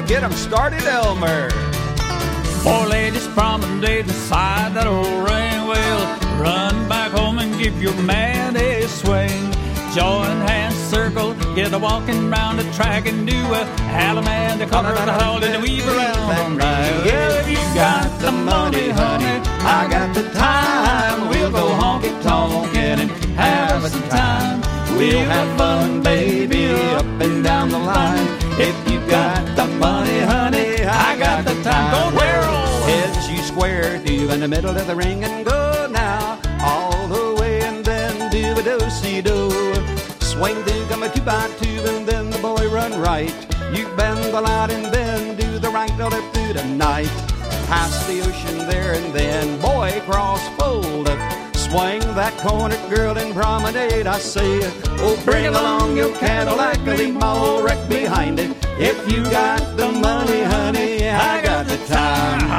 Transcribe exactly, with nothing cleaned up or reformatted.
get 'em started, Elmer. Four ladies promenade beside that old ring. Well, run back home and give your man a swing. Join hands, circle, get a walking round the track and do a Allemande, color the hall and weave around. Yeah, if you got the money, honey, I got the time. We'll go honky tonkin' and have some time. We'll have fun, baby, up and down the line. If you got the money, honey, I got the time. Go Darryl! Heads you square, do in the middle of the ring and go now. All the way and then do a do-si-do. Swing do, come a two by two, and then the boy run right. You bend the line and then do the right all up through the night. Past the ocean there and then, boy, cross fold. Swing that corner, girl, and promenade, I say. Oh, bring along your Cadillac, leave my old wreck behind it. If you got the money, honey, I got the time.